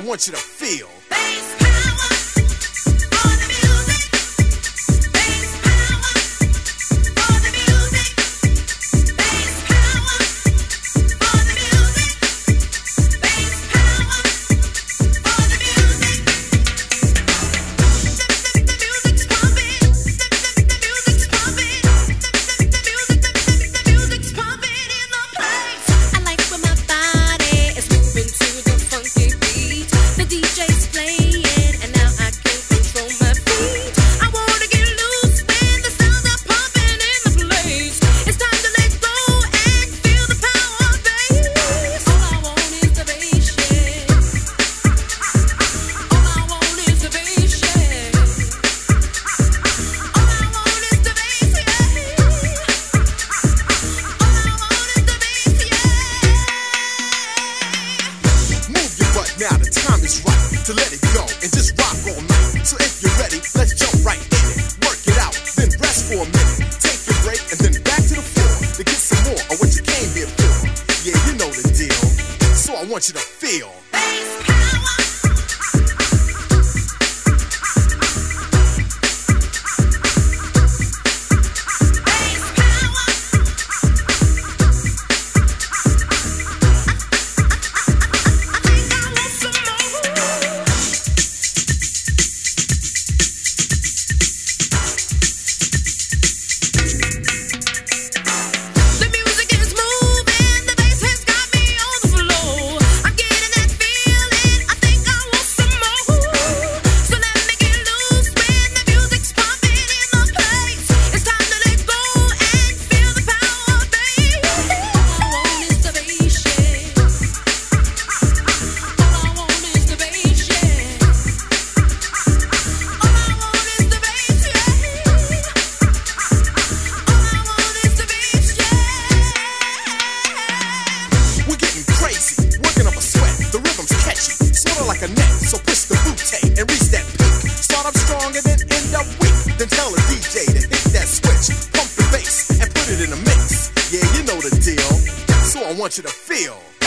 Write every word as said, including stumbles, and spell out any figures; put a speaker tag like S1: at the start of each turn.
S1: want you to feel.
S2: Bass power for the music. Bass power for the music. Bass power for the music. Bass power for the music. The, the, the music's pumping. The, the, the music's pumping. The, the, the music, the, the, the music's pumping in the place. I like when my body is moving to the funky beat. The D J's playing, and now I can't control my feet. I wanna get loose when the sounds are pumping in the place. It's time to let go and feel the power of bass. All I want is the bass, yeah. All I want is the bass, yeah. All I want is the bass, yeah. All I want is the bass, yeah.
S1: Move your butt now, the time is right to let it go and just rock all night. So if you're ready, let's jump right in it. Work it out, then rest for a minute. Take a break and then back to the floor to get some more of what you came here for. Yeah, you know the deal. So I want you to feel.
S2: Bass power. Bass power. I think I want some more. The music is moving, the bass has got me on the floor. I'm getting that feeling, I think I want some more. So let me get loose when the music's pumping in the place. It's time to let go and feel the power of bass. All I want is the bass, yeah. All I want is the bass, yeah. All I want is the bass, yeah. All I want is the bass, yeah.
S1: We're getting crazy, working up a sweat. The rhythm's catchy, sorta like a net. So push the bootay and reach that peak. Start up strong and then end up weak. Then tell the D J to hit that switch, pump the bass and put it in a mix. Yeah, you know the deal. So I want you to feel.